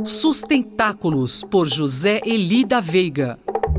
Sustentáculos, por José Eli da Veiga.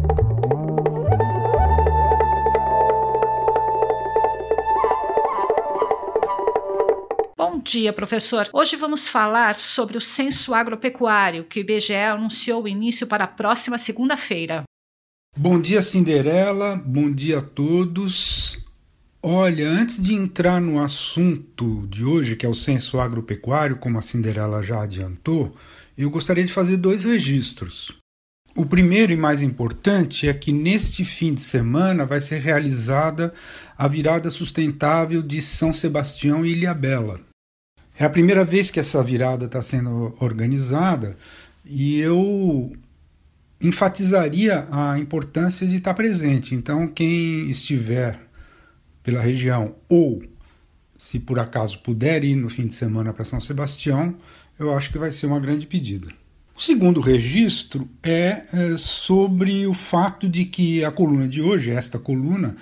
Bom dia, professor. Hoje vamos falar sobre o Censo Agropecuário, que o IBGE anunciou o início para a próxima segunda-feira. Bom dia, Cinderela. Bom dia a todos. Olha, antes de entrar no assunto de hoje, que é o Censo Agropecuário, como a Cinderela já adiantou, eu gostaria de fazer 2 registros. O primeiro e mais importante é que neste fim de semana vai ser realizada a virada sustentável de São Sebastião e Ilhabela. É a primeira vez que essa virada está sendo organizada e eu enfatizaria a importância de estar presente. Então, quem estiver pela região ou, se por acaso puder ir no fim de semana para São Sebastião, eu acho que vai ser uma grande pedida. O segundo registro é sobre o fato de que a coluna de hoje, esta coluna,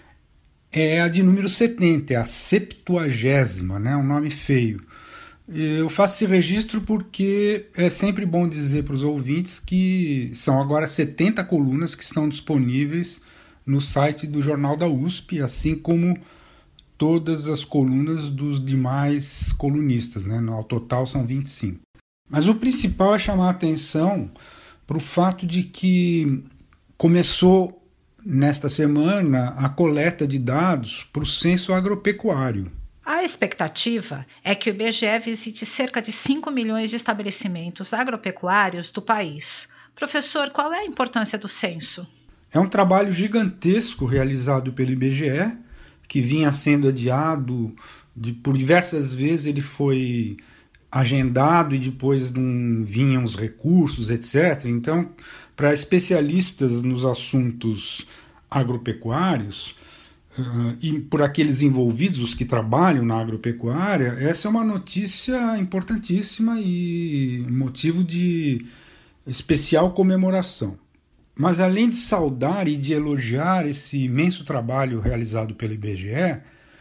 é a de número 70, é a 70ª, né? Um nome feio. Eu faço esse registro porque é sempre bom dizer para os ouvintes que são agora 70 colunas que estão disponíveis no site do Jornal da USP, assim como todas as colunas dos demais colunistas, né? Ao total são 25. Mas o principal é chamar a atenção para o fato de que começou nesta semana a coleta de dados para o Censo Agropecuário. A expectativa é que o IBGE visite cerca de 5 milhões de estabelecimentos agropecuários do país. Professor, qual é a importância do censo? É um trabalho gigantesco realizado pelo IBGE, que vinha sendo adiado por diversas vezes. Ele foi agendado e depois não vinham os recursos, etc. Então, para especialistas nos assuntos agropecuários, e por aqueles envolvidos, os que trabalham na agropecuária, essa é uma notícia importantíssima e motivo de especial comemoração. Mas além de saudar e de elogiar esse imenso trabalho realizado pelo IBGE,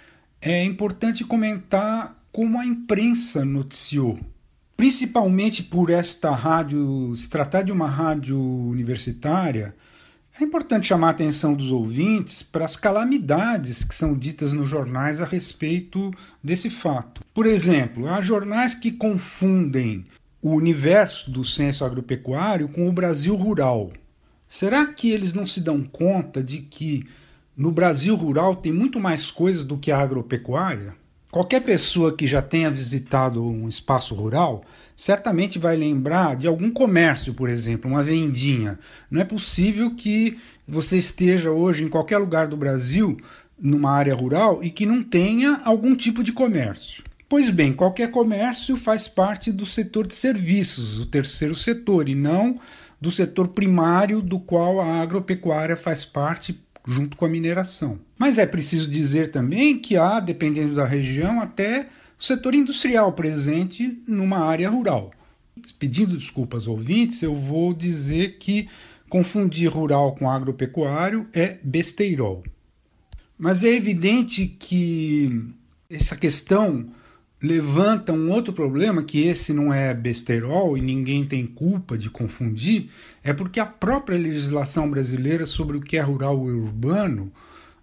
é importante comentar como a imprensa noticiou. Principalmente por esta rádio, se tratar de uma rádio universitária, é importante chamar a atenção dos ouvintes para as calamidades que são ditas nos jornais a respeito desse fato. Por exemplo, há jornais que confundem o universo do censo agropecuário com o Brasil rural. Será que eles não se dão conta de que no Brasil rural tem muito mais coisas do que a agropecuária? Qualquer pessoa que já tenha visitado um espaço rural certamente vai lembrar de algum comércio, por exemplo, uma vendinha. Não é possível que você esteja hoje em qualquer lugar do Brasil, numa área rural, e que não tenha algum tipo de comércio. Pois bem, qualquer comércio faz parte do setor de serviços, o terceiro setor, e não do setor primário do qual a agropecuária faz parte junto com a mineração. Mas é preciso dizer também que há, dependendo da região, até o setor industrial presente numa área rural. Pedindo desculpas aos ouvintes, eu vou dizer que confundir rural com agropecuário é besteirol. Mas é evidente que essa questão levanta um outro problema, que esse não é besteirol e ninguém tem culpa de confundir, é porque a própria legislação brasileira sobre o que é rural e urbano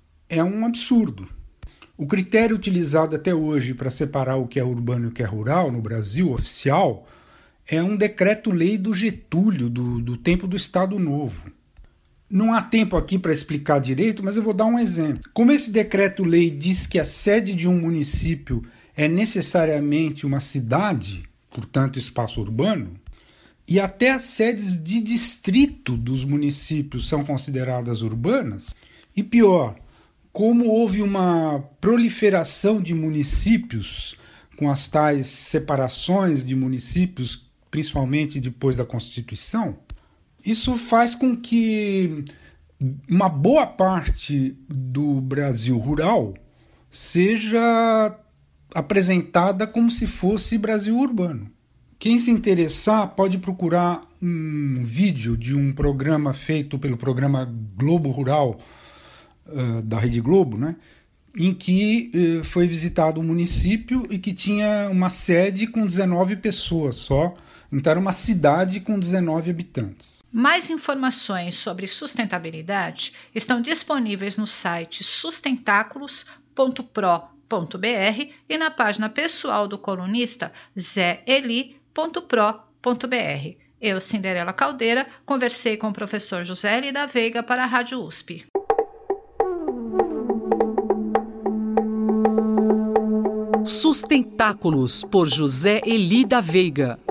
é um absurdo. O critério utilizado até hoje para separar o que é urbano e o que é rural no Brasil, oficial, é um decreto-lei do Getúlio, do tempo do Estado Novo. Não há tempo aqui para explicar direito, mas eu vou dar um exemplo. Como esse decreto-lei diz que a sede de um município é necessariamente uma cidade, portanto espaço urbano, e até as sedes de distrito dos municípios são consideradas urbanas, e pior, como houve uma proliferação de municípios, com as tais separações de municípios, principalmente depois da Constituição, isso faz com que uma boa parte do Brasil rural seja apresentada como se fosse Brasil urbano. Quem se interessar pode procurar um vídeo de um programa feito pelo programa Globo Rural da Rede Globo, né, em que foi visitado um município e que tinha uma sede com 19 pessoas só Então era uma cidade com 19 habitantes. Mais informações sobre sustentabilidade estão disponíveis no site sustentáculos.pro.br e na página pessoal do colunista zeeli.pro.br. Eu, Cinderela Caldeira, conversei com o professor José Eli da Veiga para a Rádio USP. Sustentáculos, por José Eli da Veiga.